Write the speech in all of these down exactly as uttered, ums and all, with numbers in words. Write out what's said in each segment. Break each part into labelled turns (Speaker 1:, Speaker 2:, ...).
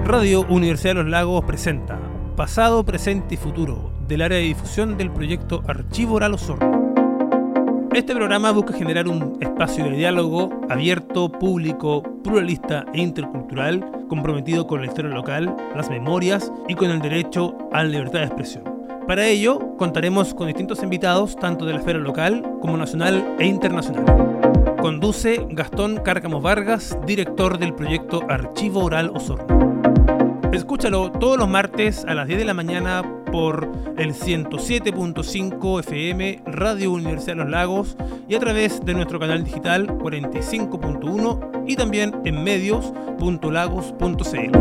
Speaker 1: Radio Universidad de los Lagos presenta Pasado, Presente y Futuro del área de difusión del proyecto Archivo Oral Osorno. Este programa busca generar un espacio de diálogo abierto, público, pluralista e intercultural comprometido con la historia local, las memorias y con el derecho a la libertad de expresión. Para ello, contaremos con distintos invitados, tanto de la esfera local como nacional e internacional. Conduce Gastón Cárcamo Vargas, director del proyecto Archivo Oral Osorno. Escúchalo todos los martes a las diez de la mañana por el ciento siete punto cinco F M Radio Universidad de los Lagos y a través de nuestro canal digital cuarenta y cinco punto uno y también en medios punto lagos punto c l.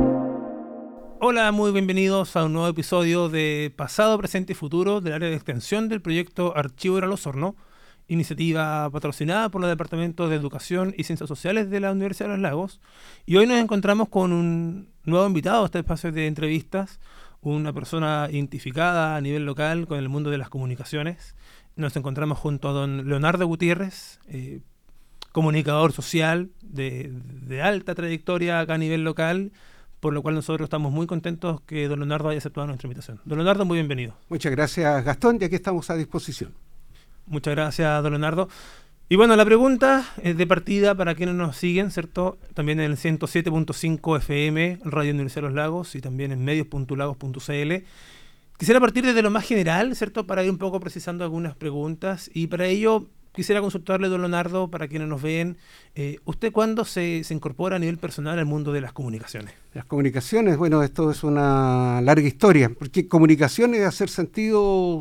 Speaker 1: Hola, muy bienvenidos a un nuevo episodio de Pasado, Presente y Futuro del área de extensión del proyecto Archivo Oral Osorno, iniciativa patrocinada por los Departamentos de Educación y Ciencias Sociales de la Universidad de los Lagos. Y hoy nos encontramos con un nuevo invitado a este espacio de entrevistas, una persona identificada a nivel local con el mundo de las comunicaciones. Nos encontramos junto a don Leonardo Gutiérrez, eh, comunicador social de, de alta trayectoria acá a nivel local, por lo cual nosotros estamos muy contentos que don Leonardo haya aceptado nuestra invitación. Don Leonardo, muy bienvenido.
Speaker 2: Muchas gracias, Gastón, ya que estamos a disposición.
Speaker 1: Muchas gracias, don Leonardo. Y bueno, la pregunta es de partida para quienes nos siguen, ¿cierto? También en el ciento siete punto cinco F M, Radio Universidad de los Lagos, y también en medios punto lagos punto c l. Quisiera partir desde lo más general, ¿cierto? Para ir un poco precisando algunas preguntas. Y para ello quisiera consultarle, don Leonardo, para quienes nos ven, eh, ¿usted cuándo se, se incorpora a nivel personal al mundo de las comunicaciones?
Speaker 2: Las comunicaciones, bueno, esto es una larga historia, porque comunicación es hacer sentido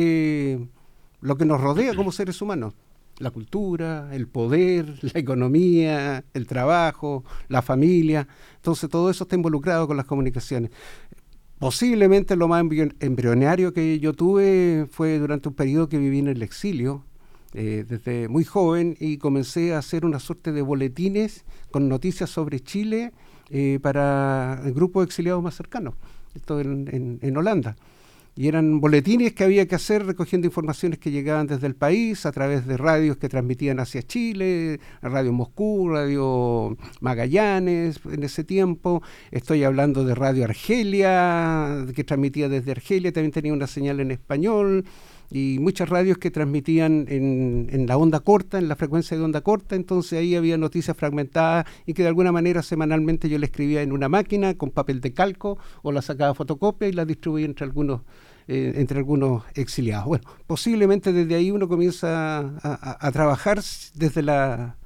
Speaker 2: sobre lo que nos rodea como seres humanos. La cultura, el poder, la economía, el trabajo, la familia. Entonces todo eso está involucrado con las comunicaciones. Posiblemente lo más embrionario que yo tuve fue durante un periodo que viví en el exilio, eh, desde muy joven, y comencé a hacer una suerte de boletines con noticias sobre Chile eh, para el grupo de exiliados más cercanos, esto en, en, en Holanda. Y eran boletines que había que hacer recogiendo informaciones que llegaban desde el país a través de radios que transmitían hacia Chile, Radio Moscú, Radio Magallanes en ese tiempo. Estoy hablando de Radio Argelia, que transmitía desde Argelia, también tenía una señal en español, y muchas radios que transmitían en, en la onda corta, en la frecuencia de onda corta. Entonces ahí había noticias fragmentadas y que de alguna manera semanalmente yo le escribía en una máquina con papel de calco o la sacaba fotocopia y la distribuía entre algunos eh, entre algunos exiliados. Bueno, posiblemente desde ahí uno comienza a, a, a trabajar desde la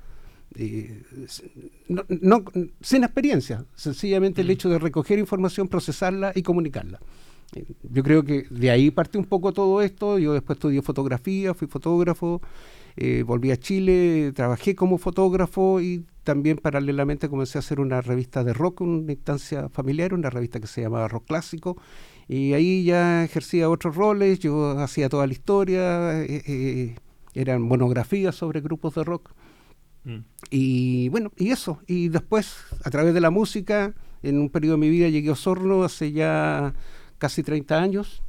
Speaker 2: eh, no, no, sin experiencia, sencillamente mm. el hecho de recoger información, procesarla y comunicarla. Yo creo que de ahí parte un poco todo esto. Yo después estudié fotografía, fui fotógrafo, eh, volví a Chile, trabajé como fotógrafo y también paralelamente comencé a hacer una revista de rock, una instancia familiar, una revista que se llamaba Rock Clásico, y ahí ya ejercía otros roles. Yo hacía toda la historia, eh, eh, eran monografías sobre grupos de rock. Mm. Y bueno, y eso, y después a través de la música, en un periodo de mi vida llegué a Osorno hace ya casi treinta años,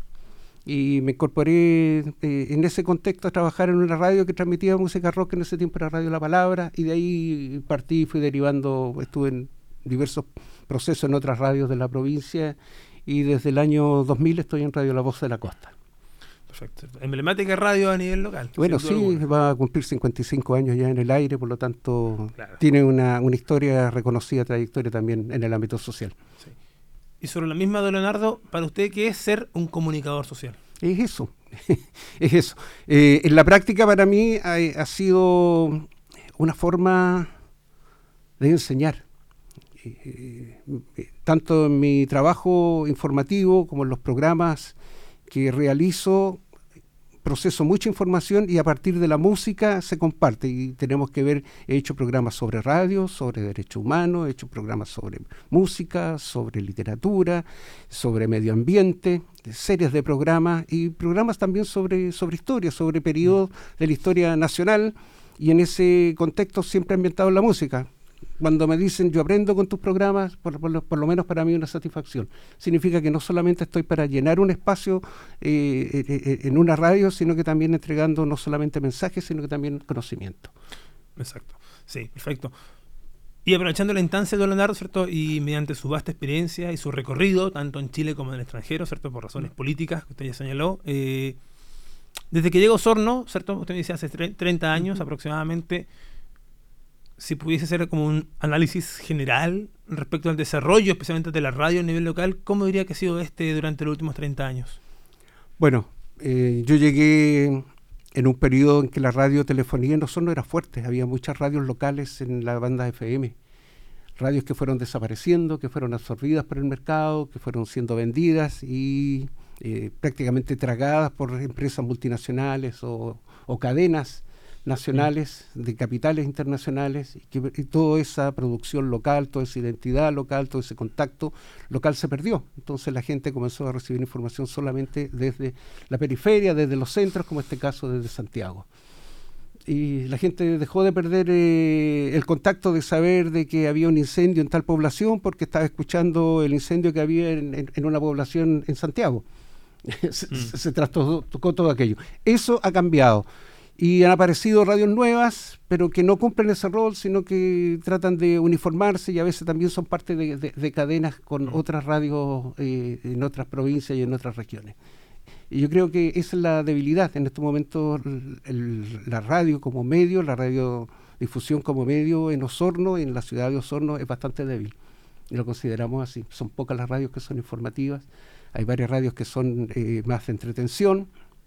Speaker 2: y me incorporé eh, en ese contexto a trabajar en una radio que transmitía música rock. En ese tiempo era Radio La Palabra, y de ahí partí, fui derivando, estuve en diversos procesos en otras radios de la provincia, y desde el año dos mil estoy en Radio La Voz de la Costa.
Speaker 1: Perfecto. Emblemática radio a nivel local.
Speaker 2: Bueno, sí, alguna. Va a cumplir cincuenta y cinco años ya en el aire, por lo tanto
Speaker 1: claro. Tiene
Speaker 2: una, una historia reconocida, trayectoria también en el ámbito social.
Speaker 1: Sí. Y sobre la misma, don Leonardo, para usted, ¿qué es ser un comunicador social?
Speaker 2: Es eso, es eso. Eh, en la práctica para mí ha, ha sido una forma de enseñar, eh, eh, tanto en mi trabajo informativo como en los programas que realizo. Proceso mucha información y a partir de la música se comparte, y tenemos que ver, he hecho programas sobre radio, sobre derechos humanos, he hecho programas sobre música, sobre literatura, sobre medio ambiente, series de programas y programas también sobre, sobre historia, sobre periodos de la historia nacional, y en ese contexto siempre ambientado en la música. Cuando me dicen yo aprendo con tus programas, por, por, lo, por lo menos para mí una satisfacción. Significa que no solamente estoy para llenar un espacio eh, eh, en una radio, sino que también entregando no solamente mensajes, sino que también conocimiento.
Speaker 1: Exacto, sí, perfecto. Y aprovechando la instancia de don Leonardo, ¿cierto? Y mediante su vasta experiencia y su recorrido, tanto en Chile como en el extranjero, ¿cierto? Por razones políticas, que usted ya señaló, eh, desde que llegó Osorno, ¿cierto? Usted me dice hace treinta años uh-huh. aproximadamente, si pudiese hacer como un análisis general respecto al desarrollo, especialmente de la radio a nivel local, ¿cómo diría que ha sido este durante los últimos treinta años?
Speaker 2: Bueno, eh, yo llegué en un periodo en que la radiotelefonía en Osorno era fuerte, había muchas radios locales en la banda F M, radios que fueron desapareciendo, que fueron absorbidas por el mercado, que fueron siendo vendidas y eh, prácticamente tragadas por empresas multinacionales o, o cadenas nacionales, de capitales internacionales, y que y toda esa producción local, toda esa identidad local, todo ese contacto local se perdió. Entonces la gente comenzó a recibir información solamente desde la periferia, desde los centros, como en este caso desde Santiago. Y la gente dejó de perder eh, el contacto de saber de que había un incendio en tal población porque estaba escuchando el incendio que había en, en, en una población en Santiago. se, mm. se, se trastocó todo aquello. Eso ha cambiado. Y han aparecido radios nuevas, pero que no cumplen ese rol, sino que tratan de uniformarse y a veces también son parte de, de, de cadenas con mm. otras radios eh, en otras provincias y en otras regiones. Y yo creo que esa es la debilidad. En estos momentos el, el, la radio como medio, la radiodifusión como medio en Osorno, en la ciudad de Osorno, es bastante débil. Y lo consideramos así. Son pocas las radios que son informativas. Hay varias radios que son eh, más de entretención.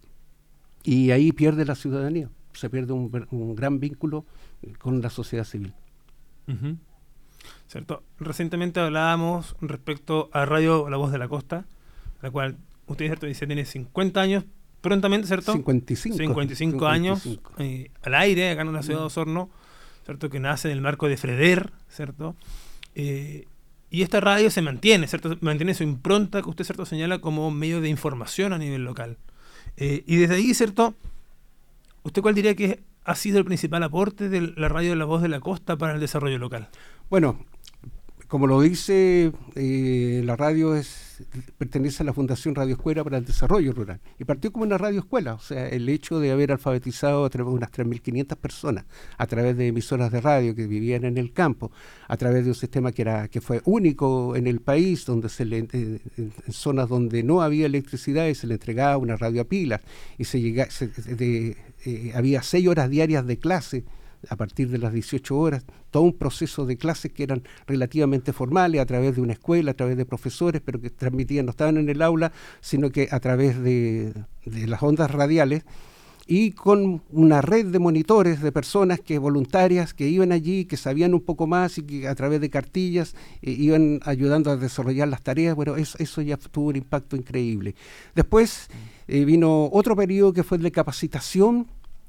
Speaker 2: Y ahí pierde la ciudadanía, se pierde un, un gran vínculo con la sociedad civil.
Speaker 1: Uh-huh. ¿Cierto? Recientemente hablábamos respecto a Radio La Voz de la Costa, la cual usted, ¿cierto? Dice tiene cincuenta años, prontamente, ¿cierto?
Speaker 2: cincuenta y cinco.
Speaker 1: cincuenta y cinco años eh, al aire, acá en la ciudad de Osorno, ¿cierto? Que nace en el marco de Freder, ¿cierto? Eh, y esta radio se mantiene, ¿cierto? Mantiene su impronta que usted, ¿cierto? Señala como medio de información a nivel local. Eh, y desde ahí, ¿cierto? ¿Usted cuál diría que ha sido el principal aporte de la radio de La Voz de la Costa para el desarrollo local?
Speaker 2: Bueno, como lo dice, eh, la radio es pertenece a la Fundación Radio Escuela para el Desarrollo Rural. Y partió como una radio escuela, o sea, el hecho de haber alfabetizado a través de unas tres mil quinientas personas, a través de emisoras de radio que vivían en el campo, a través de un sistema que era que fue único en el país, donde se le, eh, en zonas donde no había electricidad y se le entregaba una radio a pilas, y se llega, se, de, eh, había seis horas diarias de clase, a partir de las dieciocho horas, todo un proceso de clases que eran relativamente formales a través de una escuela, a través de profesores, pero que transmitían, no estaban en el aula, sino que a través de, de las ondas radiales, y con una red de monitores, de personas que voluntarias que iban allí, que sabían un poco más y que a través de cartillas eh, iban ayudando a desarrollar las tareas. Bueno, eso, eso ya tuvo un impacto increíble. Después eh, vino otro periodo que fue el de capacitación,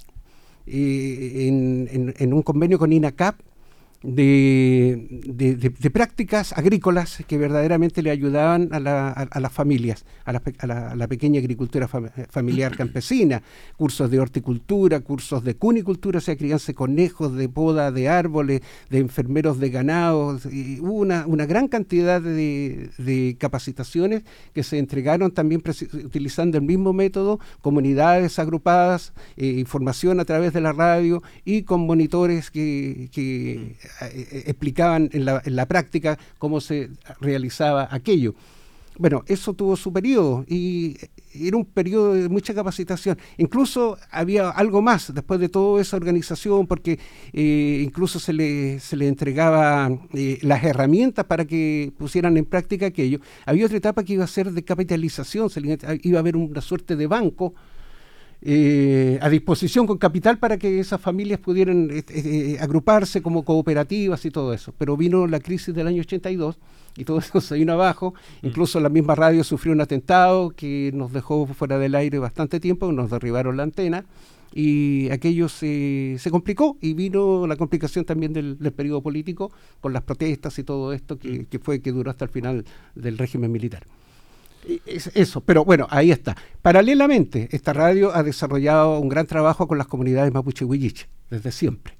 Speaker 2: Eh, en, en, en un convenio con INACAP de, de, de, de prácticas agrícolas que verdaderamente le ayudaban a, la, a, a las familias, a la, a, la, a la pequeña agricultura fam, familiar campesina, cursos de horticultura, cursos de cunicultura, o sea, crianza de conejos, de poda de árboles, de enfermeros de ganados, y hubo una, una gran cantidad de, de capacitaciones que se entregaron también utilizando el mismo método, comunidades agrupadas, eh, información a través de la radio y con monitores que, que Eh, explicaban en la, en la práctica cómo se realizaba aquello. Bueno, eso tuvo su periodo y era un periodo de mucha capacitación. Incluso había algo más después de toda esa organización, porque eh, incluso se le, se le entregaba eh, las herramientas para que pusieran en práctica aquello. Había otra etapa que iba a ser de capitalización, se le, iba a haber una suerte de banco Eh, a disposición con capital para que esas familias pudieran eh, eh, agruparse como cooperativas y todo eso. Pero vino la crisis del año ochenta y dos y todo eso se vino abajo. Mm. Incluso la misma radio sufrió un atentado que nos dejó fuera del aire bastante tiempo, nos derribaron la antena y aquello se, se complicó, y vino la complicación también del, del periodo político con las protestas y todo esto que, mm. que fue que duró hasta el final del régimen militar. Es eso, pero bueno, ahí está. Paralelamente, esta radio ha desarrollado un gran trabajo con las comunidades mapuche huilliche, desde siempre.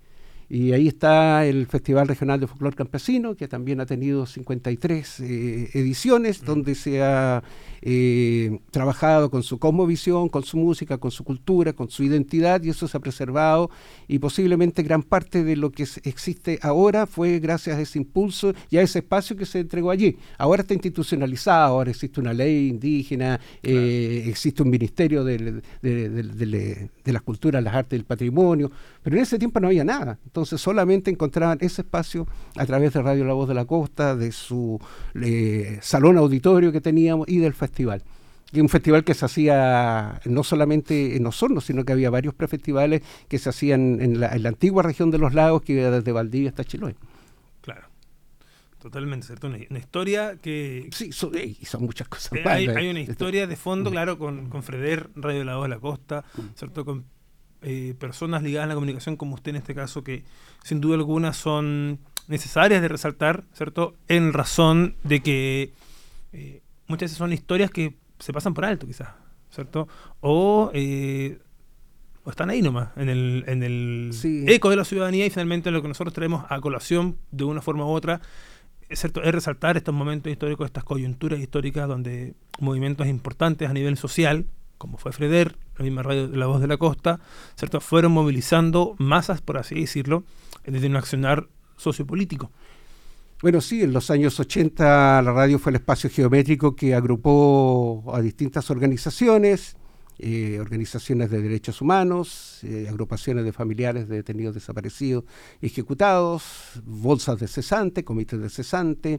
Speaker 2: Y ahí está el Festival Regional de Folclor Campesino, que también ha tenido cincuenta y tres eh, ediciones, mm. donde se ha eh, trabajado con su cosmovisión, con su música, con su cultura, con su identidad, y eso se ha preservado, y posiblemente gran parte de lo que es, existe ahora fue gracias a ese impulso y a ese espacio que se entregó allí. Ahora está institucionalizado, ahora existe una ley indígena, claro. eh, existe un ministerio de, de, de, de, de, de las culturas, las artes y el patrimonio, pero en ese tiempo no había nada. Entonces solamente encontraban ese espacio a través de Radio La Voz de la Costa, de su eh, salón auditorio que teníamos y del festival. Y un festival que se hacía no solamente en Osorno, sino que había varios prefestivales que se hacían en la, en la antigua región de los lagos, que iba desde Valdivia hasta Chiloé.
Speaker 1: Claro, totalmente, ¿cierto? Una, una historia que...
Speaker 2: Sí, son, eh, son muchas cosas.
Speaker 1: Eh, hay, hay una historia de fondo, claro, con, con Freder, Radio La Voz de la Costa, ¿cierto? Con eh, personas ligadas a la comunicación como usted en este caso, que sin duda alguna son necesarias de resaltar, ¿cierto? En razón de que eh, muchas veces son historias que se pasan por alto, quizás, ¿cierto? O, eh, o están ahí nomás, en el, en el sí. eco de la ciudadanía, y finalmente lo que nosotros traemos a colación de una forma u otra, ¿cierto? Es resaltar estos momentos históricos, estas coyunturas históricas donde movimientos importantes a nivel social, como fue Freder, la misma Radio La Voz de la Costa, ¿cierto? Fueron movilizando masas, por así decirlo, desde un accionar sociopolítico.
Speaker 2: Bueno, sí, en los años ochenta la radio fue el espacio geométrico que agrupó a distintas organizaciones, eh, organizaciones de derechos humanos, eh, agrupaciones de familiares de detenidos desaparecidos y ejecutados, bolsas de cesante, comités de cesante,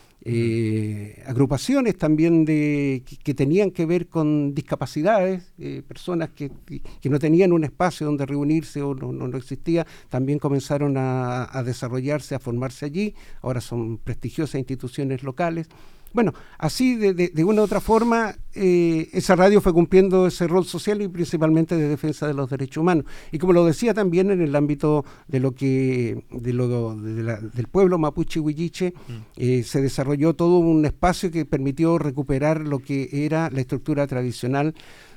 Speaker 2: eh, agrupaciones también de que, que tenían que ver con discapacidades, eh, personas que, que no tenían un espacio donde reunirse o no, no, no existía, también comenzaron a, a desarrollarse, a formarse allí. Ahora son prestigiosas instituciones locales. Bueno, así de, de, de una u otra forma, eh, esa radio fue cumpliendo ese rol social y principalmente de defensa de los derechos humanos. Y como lo decía también en el ámbito de lo que de lo de la, del pueblo mapuche huilliche, mm. eh, se desarrolló todo un espacio que permitió recuperar lo que era la estructura tradicional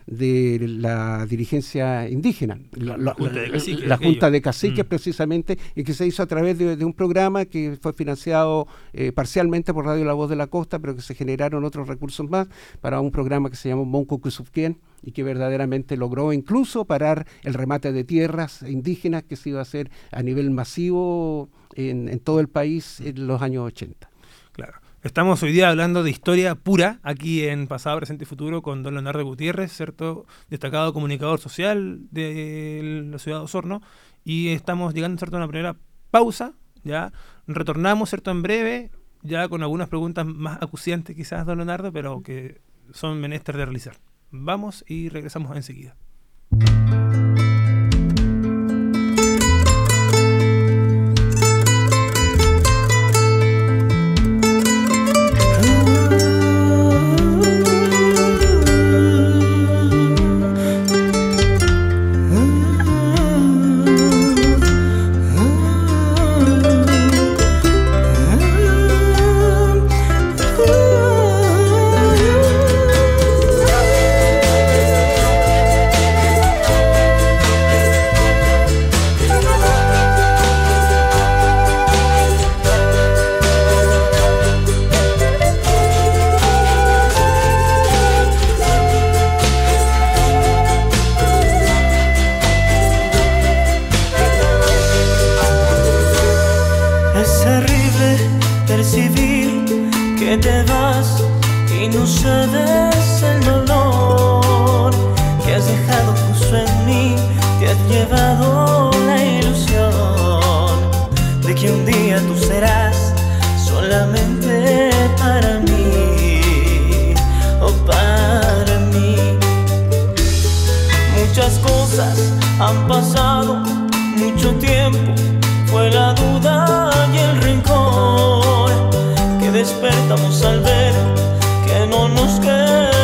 Speaker 2: de la dirigencia indígena, la, la, la Junta de Caciques, la junta de caciques mm. precisamente, y que se hizo a través de, de un programa que fue financiado eh, parcialmente por Radio La Voz de la Costa, pero que se generaron otros recursos más para un programa que se llamó Monco Cusufquien, y que verdaderamente logró incluso parar el remate de tierras indígenas que se iba a hacer a nivel masivo en, en todo el país en los años ochenta.
Speaker 1: Claro. Estamos hoy día hablando de historia pura aquí en Pasado, Presente y Futuro con don Leonardo Gutiérrez, ¿cierto? Destacado comunicador social de la ciudad de Osorno, y estamos llegando, ¿cierto?, a una primera pausa. Ya retornamos, ¿cierto?, en breve, ya con algunas preguntas más acuciantes quizás, don Leonardo, pero que son menester de realizar. Vamos y regresamos enseguida.
Speaker 3: Despertamos al ver que no nos queda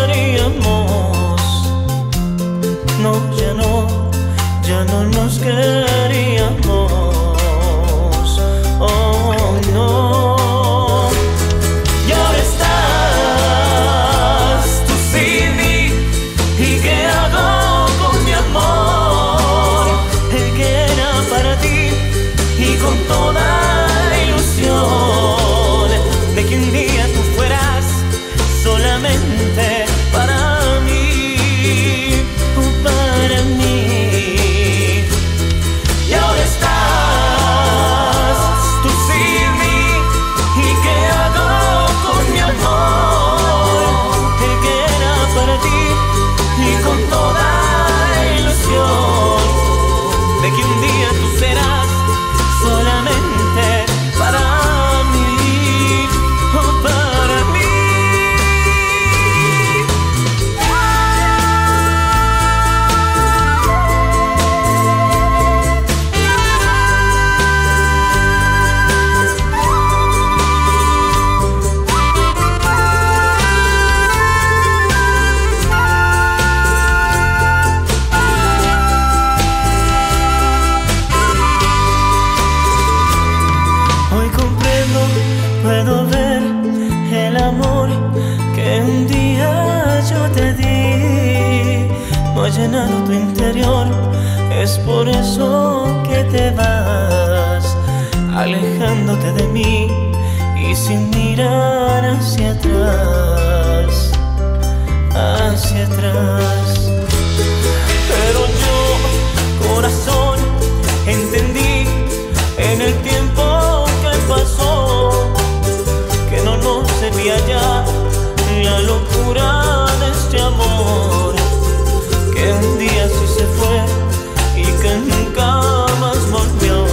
Speaker 3: llenado tu interior, es por eso que te vas, alejándote de mí y sin mirar hacia atrás, hacia atrás. Pero yo, corazón, entendí en el tiempo que pasó que no nos servía ya la locura de este amor, que un día sí se fue y que nunca más volvió,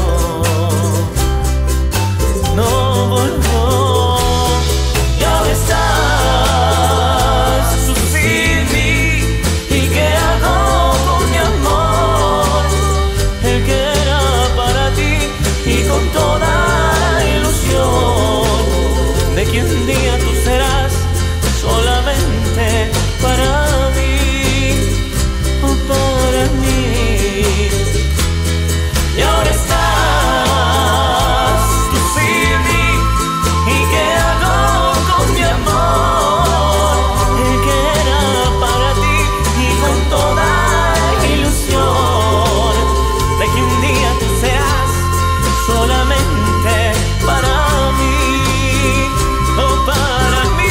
Speaker 3: no volvió. Y ahora estás tú sin mí, ¿y qué hago con mi amor? El que era para ti y con toda la ilusión de que un día tú serás solamente para mí, o para mí. Y ahora estás tú sin mí, ¿y qué hago con mi amor? El que era para ti y con toda la ilusión de que un día tú serás solamente para mí, o para mí.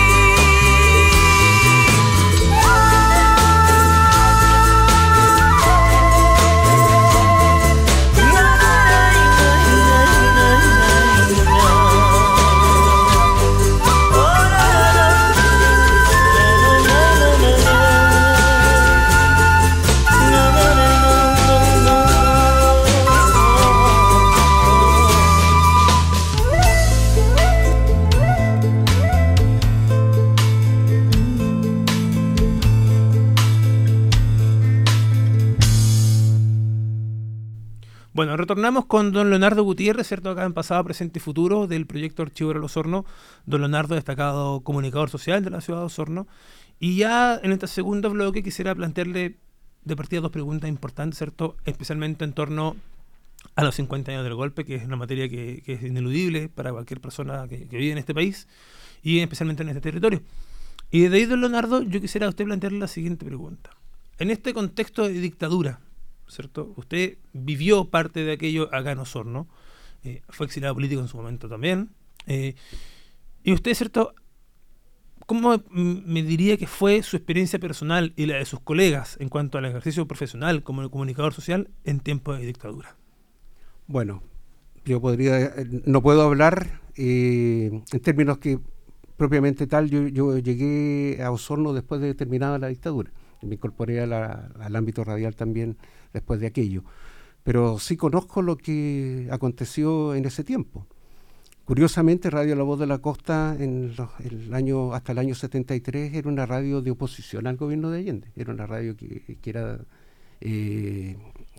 Speaker 1: Bueno, retornamos con don Leonardo Gutiérrez, ¿cierto? Acá en Pasado, Presente y Futuro del proyecto Archivo Oral Osorno. Don Leonardo, destacado comunicador social de la ciudad de Osorno. Y ya en este segundo bloque quisiera plantearle de partida dos preguntas importantes, ¿cierto? Especialmente en torno a los cincuenta años del golpe, que es una materia que, que es ineludible para cualquier persona que, que vive en este país y especialmente en este territorio. Y de ahí, don Leonardo, yo quisiera a usted plantearle la siguiente pregunta. En este contexto de dictadura, ¿cierto? Usted vivió parte de aquello acá en Osorno, eh, fue exiliado político en su momento también, eh, y usted, ¿cierto? ¿Cómo me diría que fue su experiencia personal y la de sus colegas en cuanto al ejercicio profesional como comunicador social en tiempos de dictadura?
Speaker 2: Bueno, yo podría, no puedo hablar eh, en términos que propiamente tal, yo, yo llegué a Osorno después de terminada la dictadura. Me incorporé a la, al ámbito radial también después de aquello. Pero sí conozco lo que aconteció en ese tiempo. Curiosamente, Radio La Voz de la Costa en los, el año, hasta el año setenta y tres era una radio de oposición al gobierno de Allende. Era una radio que, que era eh,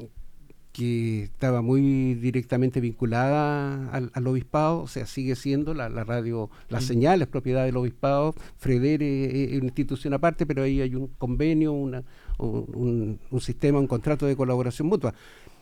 Speaker 2: que estaba muy directamente vinculada al, al obispado, o sea, sigue siendo la, la radio, la sí. señal es propiedad del obispado, Fredere es una institución aparte, pero ahí hay un convenio, una, un, un sistema, un contrato de colaboración mutua.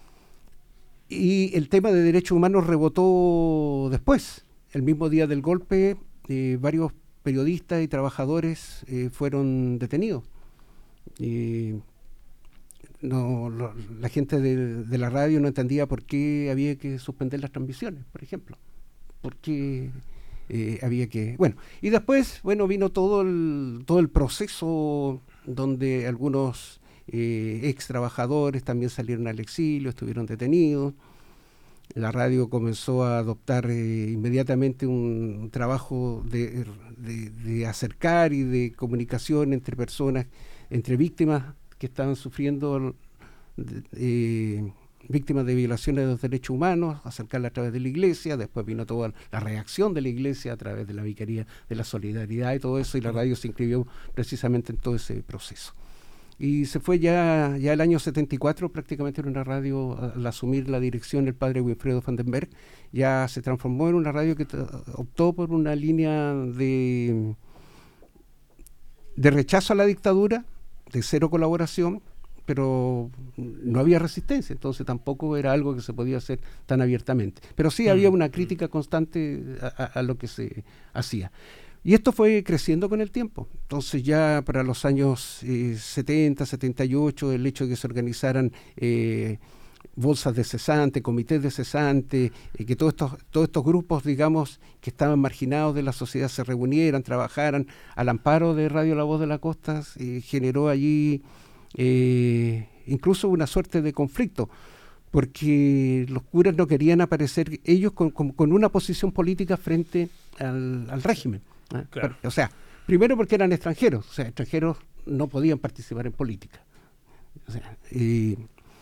Speaker 2: Y el tema de derechos humanos rebotó después. El mismo día del golpe, eh, varios periodistas y trabajadores eh, fueron detenidos. Eh, No, lo, la gente de, de la radio no entendía por qué había que suspender las transmisiones, por ejemplo. Por qué eh, había que... Bueno, y después, bueno, vino todo el, todo el proceso donde algunos eh, ex trabajadores también salieron al exilio, estuvieron detenidos. La radio comenzó a adoptar eh, inmediatamente un, un trabajo de, de, de acercar y de comunicación entre personas, entre víctimas que estaban sufriendo eh, víctimas de violaciones de los derechos humanos, acercarla a través de la iglesia. Después vino toda la reacción de la iglesia a través de la Vicaría de la Solidaridad y todo eso, y la radio se inscribió precisamente en todo ese proceso. Y se fue ya, ya el año setenta y cuatro, prácticamente era una radio, al asumir la dirección el padre Wilfredo Vandenberg, ya se transformó en una radio que t- optó por una línea de, de rechazo a la dictadura, de cero colaboración, pero no había resistencia, entonces tampoco era algo que se podía hacer tan abiertamente. Pero sí mm. había una crítica constante a, a, a lo que se hacía. Y esto fue creciendo con el tiempo. Entonces ya para los años eh, setenta, setenta y ocho, el hecho de que se organizaran eh, bolsas de cesante, comités de cesante, eh, que todos estos, todos estos grupos, digamos, que estaban marginados de la sociedad se reunieran, trabajaran al amparo de Radio La Voz de la Costa, eh, generó allí eh, incluso una suerte de conflicto, porque los curas no querían aparecer ellos con, con, con una posición política frente al, al régimen. ¿eh?
Speaker 1: Claro.
Speaker 2: O sea, primero porque eran extranjeros, o sea, extranjeros no podían participar en política. O sea, y,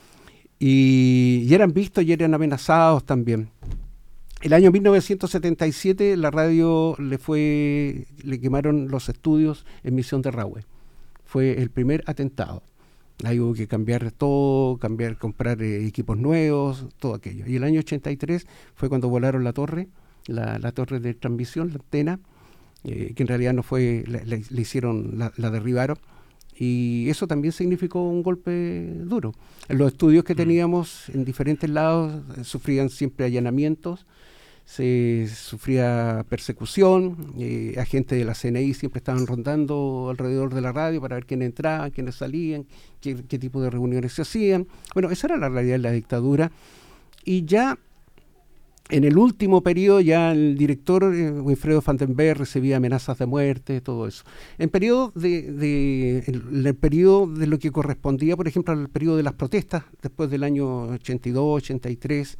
Speaker 2: y, y eran vistos y eran amenazados también. El año mil novecientos setenta y siete la radio le fue, le quemaron los estudios en Misión de Rahue. Fue el primer atentado. Ahí hubo que cambiar todo, cambiar, comprar eh, equipos nuevos, todo aquello. Y el año ochenta y tres fue cuando volaron la torre, la, la torre de transmisión, la antena, eh, que en realidad no fue, le, le, le hicieron, la, la derribaron. Y eso también significó un golpe duro. En los estudios que teníamos en diferentes lados eh, sufrían siempre allanamientos, se sufría persecución, eh, agentes de la C N I siempre estaban rondando alrededor de la radio para ver quiénes entraban, quiénes salían, qué, qué tipo de reuniones se hacían. Bueno, esa era la realidad de la dictadura. Y ya en el último periodo, ya el director eh, Wilfredo Vandenberg recibía amenazas de muerte, todo eso. En periodo de, de en el periodo de lo que correspondía, por ejemplo, al periodo de las protestas, después del año ochenta y dos, ochenta y tres,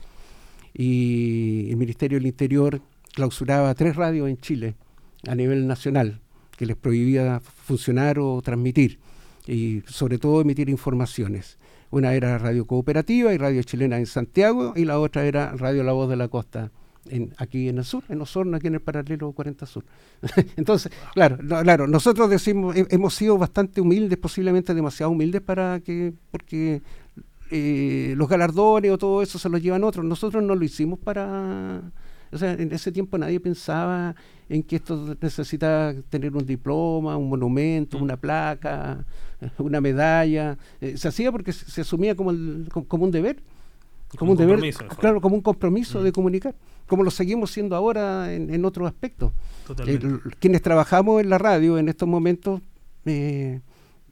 Speaker 2: y el Ministerio del Interior clausuraba tres radios en Chile a nivel nacional, que les prohibía funcionar o transmitir, y sobre todo emitir informaciones. Una era Radio Cooperativa y Radio Chilena en Santiago, y la otra era Radio La Voz de la Costa, en, aquí en el sur, en Osorno, aquí en el paralelo cuarenta Sur. Entonces, claro, no, claro, nosotros decimos, he, hemos sido bastante humildes, posiblemente demasiado humildes para que, porque eh, los galardones o todo eso se los llevan otros. Nosotros no lo hicimos para... O sea, en ese tiempo nadie pensaba en que esto necesita tener un diploma, un monumento, una placa, una medalla. Eh, se hacía porque se, se asumía como, el, como, como un deber. Como un, un deber, claro, como un compromiso mm. de comunicar, como lo seguimos siendo ahora en, en otros aspectos. Eh, quienes trabajamos en la radio en estos momentos, eh,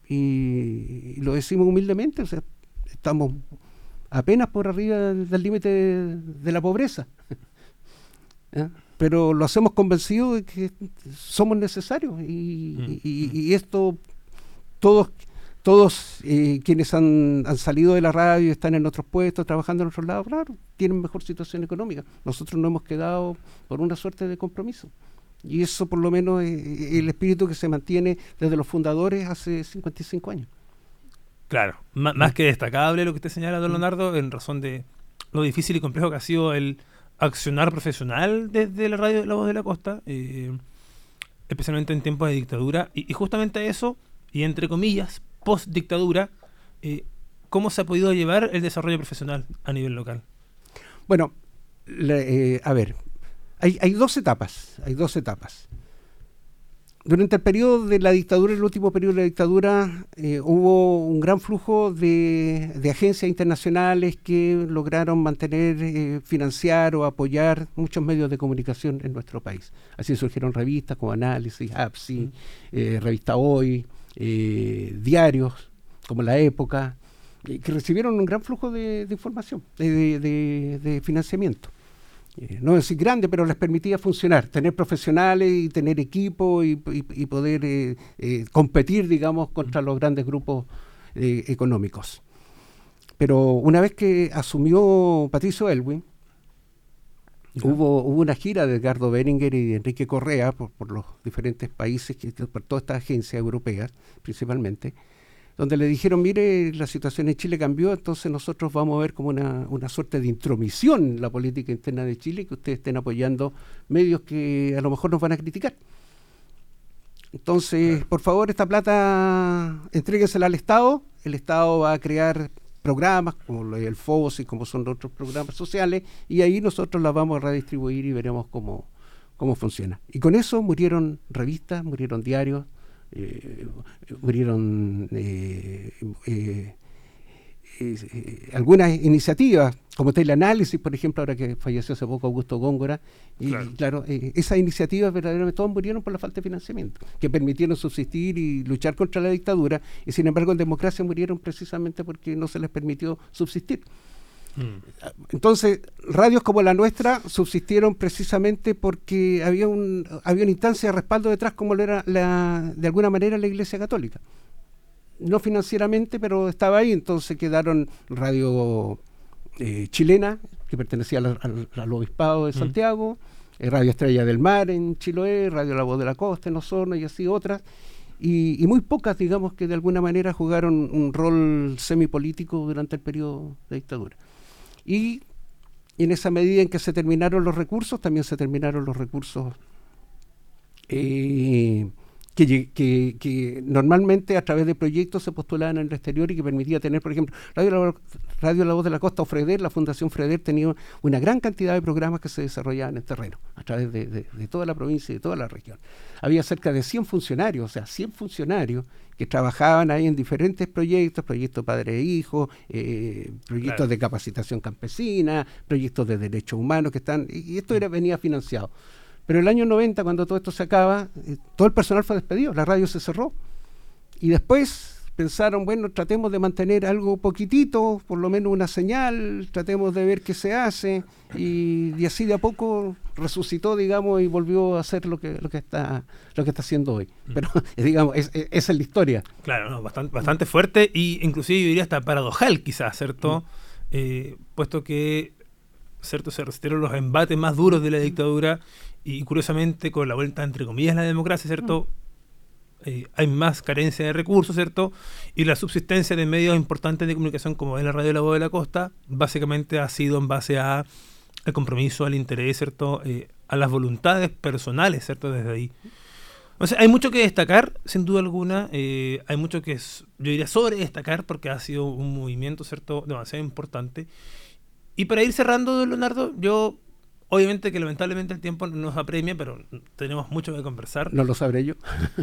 Speaker 2: y, y lo decimos humildemente, o sea, estamos apenas por arriba del límite de, de la pobreza. ¿Eh? Pero lo hacemos convencidos de que somos necesarios y, mm. y, y esto todos todos eh, quienes han, han salido de la radio y están en otros puestos trabajando en otros lados, claro, tienen mejor situación económica. Nosotros no hemos quedado por una suerte de compromiso, y eso por lo menos es el espíritu que se mantiene desde los fundadores hace cincuenta y cinco años.
Speaker 1: Claro, M- más que destacable lo que usted señala, don Leonardo, en razón de lo difícil y complejo que ha sido el accionar profesional desde la radio La Voz de la Costa, eh, especialmente en tiempos de dictadura, y, y justamente eso, y entre comillas, post-dictadura, eh, ¿cómo se ha podido llevar el desarrollo profesional a nivel local?
Speaker 2: Bueno, le, eh, a ver, hay, hay dos etapas, hay dos etapas. Durante el periodo de la dictadura, el último periodo de la dictadura, eh, hubo un gran flujo de, de agencias internacionales que lograron mantener, eh, financiar o apoyar muchos medios de comunicación en nuestro país. Así surgieron revistas como Análisis, A P S I, eh, Revista Hoy, eh, diarios como La Época, eh, que recibieron un gran flujo de, de información, de, de, de, de financiamiento. Eh, no decir grande, pero les permitía funcionar, tener profesionales y tener equipo y, y, y poder eh, eh, competir, digamos, contra los grandes grupos eh, económicos. Pero una vez que asumió Patricio Aylwin, uh-huh. hubo, hubo una gira de Edgardo Berenguer y de Enrique Correa por, por los diferentes países, que, por todas estas agencias europeas principalmente, donde le dijeron, mire, la situación en Chile cambió, entonces nosotros vamos a ver como una, una suerte de intromisión en la política interna de Chile, que ustedes estén apoyando medios que a lo mejor nos van a criticar. Entonces, claro. por favor, esta plata entréguensela al Estado, el Estado va a crear programas como el F O S y como son otros programas sociales, y ahí nosotros las vamos a redistribuir y veremos cómo, cómo funciona. Y con eso murieron revistas, murieron diarios, Eh, murieron eh, eh, eh, algunas iniciativas, como teleanálisis, por ejemplo, ahora que falleció hace poco Augusto Góngora, y claro, claro eh, esas iniciativas verdaderamente todas murieron por la falta de financiamiento, que permitieron subsistir y luchar contra la dictadura, y sin embargo en democracia murieron precisamente porque no se les permitió subsistir. Entonces, radios como la nuestra subsistieron precisamente porque había un había una instancia de respaldo detrás, como lo era la, de alguna manera la Iglesia Católica. No financieramente, pero estaba ahí. Entonces quedaron Radio eh, Chilena, que pertenecía al, al, al Obispado de Santiago, mm. eh, Radio Estrella del Mar en Chiloé, Radio La Voz de la Costa en Osorno y así otras. Y, y muy pocas, digamos, que de alguna manera jugaron un rol semipolítico durante el periodo de dictadura. Y en esa medida en que se terminaron los recursos, también se terminaron los recursos eh, que, que, que normalmente a través de proyectos se postulaban en el exterior y que permitía tener, por ejemplo, Radio La, Radio La Voz de la Costa o Freder, la Fundación Freder tenía una gran cantidad de programas que se desarrollaban en terreno, a través de, de, de toda la provincia y de toda la región. Había cerca de cien funcionarios, o sea, cien funcionarios que trabajaban ahí en diferentes proyectos, proyectos padre e hijo, eh, proyectos claro. de capacitación campesina, proyectos de derechos humanos que están, y esto era, venía financiado. Pero el año noventa, cuando todo esto se acaba, eh, todo el personal fue despedido, la radio se cerró. Y después pensaron, bueno, tratemos de mantener algo poquitito, por lo menos una señal, tratemos de ver qué se hace, y, y así de a poco resucitó, digamos, y volvió a hacer lo que lo que está lo que está haciendo hoy. Pero, digamos, es, es, esa es la historia.
Speaker 1: Claro, no, bastante, bastante fuerte, y inclusive yo diría hasta paradojal, quizás, ¿cierto? Mm. Eh, puesto que, ¿cierto?, se resistieron los embates más duros de la dictadura, y curiosamente, con la vuelta, entre comillas, a la democracia, ¿cierto?, mm. Eh, hay más carencia de recursos, ¿cierto? Y la subsistencia de medios importantes de comunicación como es la Radio La Voz de la Costa, básicamente ha sido en base a al compromiso, al interés, ¿cierto? Eh, a las voluntades personales, ¿cierto? Desde ahí. O sea, hay mucho que destacar, sin duda alguna. Eh, hay mucho que, es, yo diría, sobre destacar, porque ha sido un movimiento, ¿cierto?, demasiado importante. Y para ir cerrando, don Leonardo, yo... Obviamente que lamentablemente el tiempo nos apremia, pero tenemos mucho que conversar.
Speaker 2: No lo sabré yo.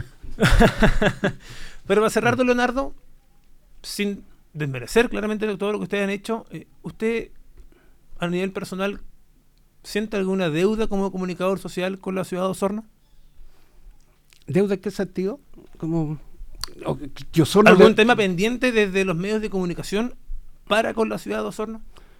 Speaker 1: Pero para cerrar, don Leonardo, sin desmerecer claramente todo lo que ustedes han hecho, eh, ¿usted a nivel personal siente alguna deuda como comunicador social con la ciudad de Osorno?
Speaker 2: ¿Deuda en qué sentido? Como, yo solo
Speaker 1: ¿Algún
Speaker 2: de...
Speaker 1: tema pendiente desde los medios de comunicación para con la ciudad de Osorno?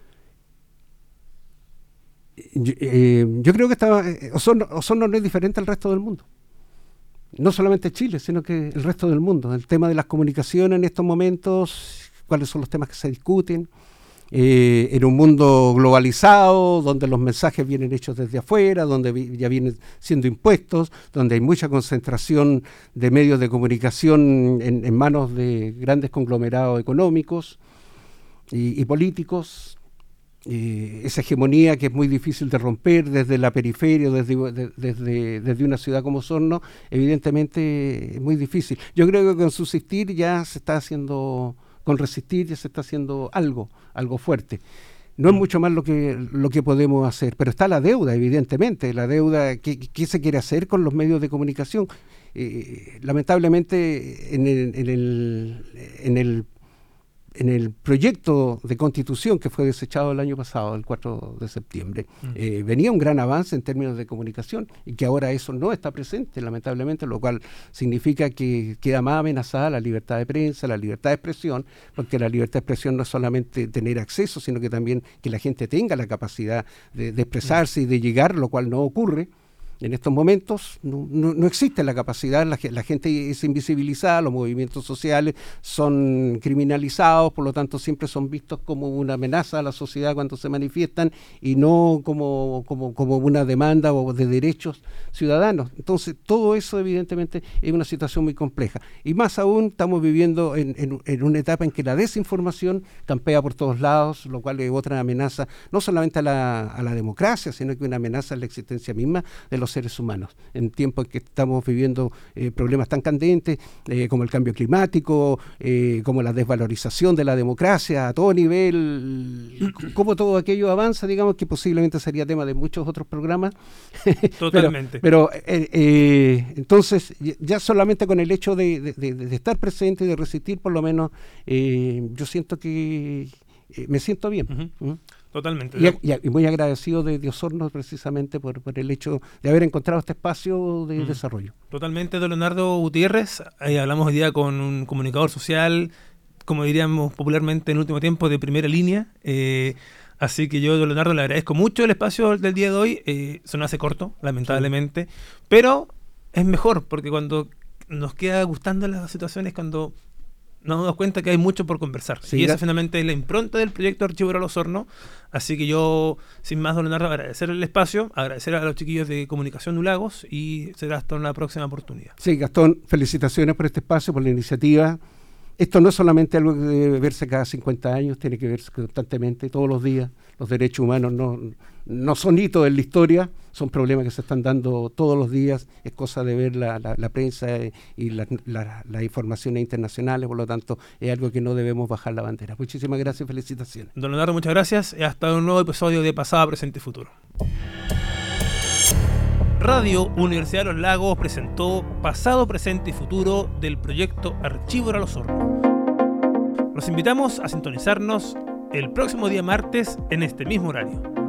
Speaker 2: Yo, eh, yo creo que estaba, eh, Osorno, Osorno no es diferente al resto del mundo. No solamente Chile, sino que el resto del mundo. El tema de las comunicaciones en estos momentos, cuáles son los temas que se discuten, eh, en un mundo globalizado, donde los mensajes vienen hechos desde afuera, donde vi, ya vienen siendo impuestos, donde hay mucha concentración de medios de comunicación en, en manos de grandes conglomerados económicos y, y políticos. Eh, esa hegemonía que es muy difícil de romper desde la periferia, desde, de, desde, desde una ciudad como Osorno, evidentemente es muy difícil. Yo creo que con subsistir ya se está haciendo, con resistir ya se está haciendo algo, algo fuerte. No es mucho más lo que lo que podemos hacer, pero está la deuda, evidentemente, la deuda, ¿qué, qué se quiere hacer con los medios de comunicación? Eh, lamentablemente en el, en el, en el en el proyecto de constitución que fue desechado el año pasado, el cuatro de septiembre, uh-huh. eh, venía un gran avance en términos de comunicación y que ahora eso no está presente, lamentablemente, lo cual significa que queda más amenazada la libertad de prensa, la libertad de expresión, porque la libertad de expresión no es solamente tener acceso, sino que también que la gente tenga la capacidad de, de expresarse uh-huh. y de llegar, lo cual no ocurre. En estos momentos no, no, no existe la capacidad, la, la gente es invisibilizada, los movimientos sociales son criminalizados, por lo tanto siempre son vistos como una amenaza a la sociedad cuando se manifiestan y no como, como, como una demanda o de derechos ciudadanos. Entonces todo eso evidentemente es una situación muy compleja. Y más aún estamos viviendo en, en, en una etapa en que la desinformación campea por todos lados, lo cual es otra amenaza, no solamente a la, a la democracia, sino que una amenaza a la existencia misma de los los seres humanos, en tiempos en que estamos viviendo eh, problemas tan candentes eh, como el cambio climático, eh, como la desvalorización de la democracia a todo nivel, como todo aquello avanza, digamos que posiblemente sería tema de muchos otros programas.
Speaker 1: Totalmente.
Speaker 2: Pero, pero eh, eh, entonces, ya solamente con el hecho de, de, de, de estar presente y de resistir, por lo menos, eh, yo siento que eh, me siento bien.
Speaker 1: Uh-huh. ¿Mm? Totalmente.
Speaker 2: Y, y, y muy agradecido de, de Osorno precisamente por, por el hecho de haber encontrado este espacio de mm. desarrollo.
Speaker 1: Totalmente, don Leonardo Gutiérrez. Ahí hablamos hoy día con un comunicador social, como diríamos popularmente en el último tiempo, de primera línea. Eh, así que yo, don Leonardo, le agradezco mucho el espacio del día de hoy. Eh, se nos hace corto, lamentablemente, sí. Pero es mejor, porque cuando nos queda gustando las situaciones, cuando nos damos cuenta que hay mucho por conversar. Sí, y esa finalmente es la impronta del proyecto Archivo Oral Osorno. Así que yo, sin más, don Leonardo, agradecer el espacio, agradecer a los chiquillos de Comunicación Nulagos y será hasta una próxima oportunidad.
Speaker 2: Sí, Gastón, felicitaciones por este espacio, por la iniciativa. Esto no es solamente algo que debe verse cada cincuenta años, tiene que verse constantemente, todos los días. Los derechos humanos no, no son hitos en la historia, son problemas que se están dando todos los días. Es cosa de ver la, la, la prensa y las la, la informaciones internacionales, por lo tanto es algo que no debemos bajar la bandera. Muchísimas gracias y felicitaciones.
Speaker 1: Don Leonardo, muchas gracias y hasta un nuevo episodio de Pasado, Presente y Futuro. Radio Universidad de los Lagos presentó Pasado, Presente y Futuro del proyecto Archivo Oral Osorno. Los invitamos a sintonizarnos el próximo día martes en este mismo horario.